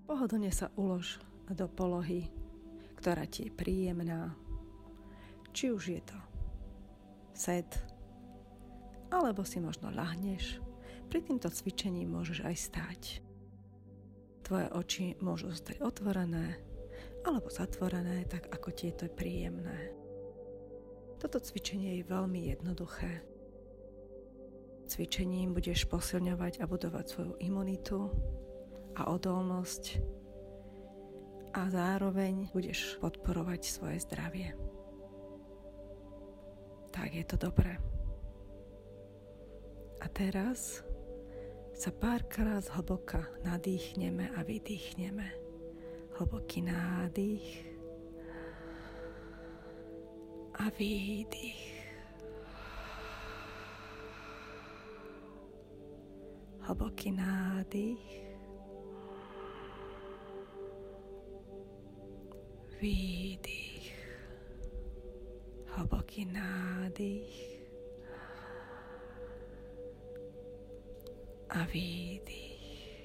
Pohodlne sa ulož do polohy, ktorá ti je príjemná. Či už je to sed, alebo si možno ľahneš. Pri týmto cvičení môžeš aj stáť. Tvoje oči môžu zostať otvorené alebo zatvorené, tak ako ti je to príjemné. Toto cvičenie je veľmi jednoduché. Cvičením budeš posilňovať a budovať svoju imunitu a odolnosť a zároveň budeš podporovať svoje zdravie. Tak je to dobré. A teraz sa párkrát zhlboka nadýchneme a vydýchneme. Hlboký nádych a výdych. Hlboký nádych, výdych, hlboký nádych a výdych.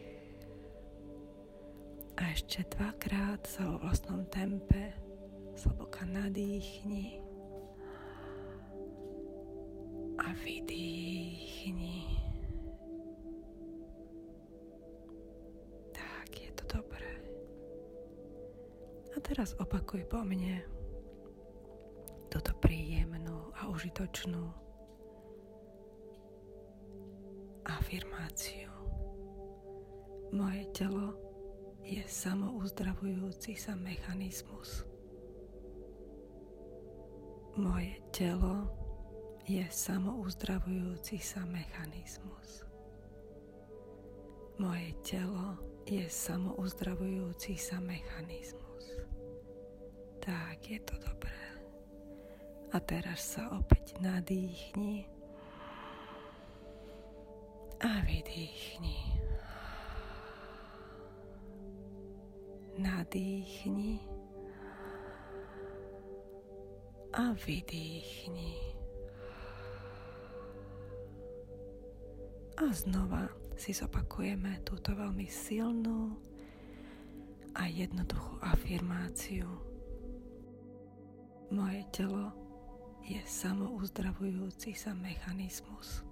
A ešte dvakrát sa vo vlastnom tempe zhlboka nadýchni a vydýchni. Tak, je to dobré. A teraz opakuj po mne túto príjemnú a užitočnú afirmáciu. Moje telo je samouzdravujúci sa mechanizmus. Moje telo je samouzdravujúci sa mechanizmus. Moje telo je samouzdravujúci sa mechanizmus. Tak, je to dobré. A teraz sa opäť nadýchni a vydýchni. Nadýchni a vydýchni. A znova si zopakujeme túto veľmi silnú a jednoduchú afirmáciu. Moje telo je samouzdravujúci sa mechanizmus.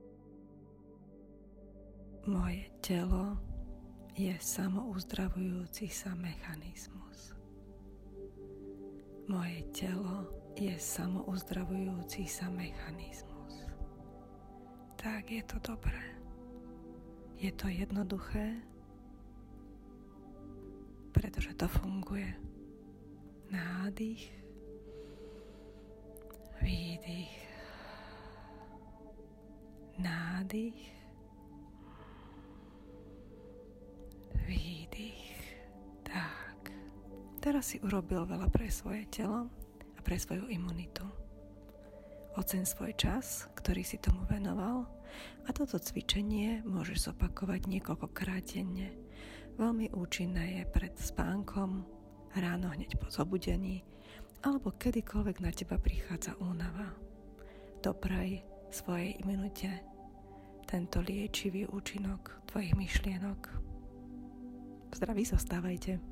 Moje telo je samouzdravujúci sa mechanizmus. Moje telo je samouzdravujúci sa mechanizmus. Tak, je to dobré. Je to jednoduché, pretože to funguje. Nádych, výdych, nádych, výdych. Tak. Teraz si urobil veľa pre svoje telo a pre svoju imunitu. Oceň svoj čas, ktorý si tomu venoval, a toto cvičenie môžeš zopakovať niekoľkokrát denne. Veľmi účinné je pred spánkom, ráno hneď po zobudení, alebo kedykoľvek na teba prichádza únava. Dopraj svojej imunite tento liečivý účinok tvojich myšlienok. Zdraví zostávajte.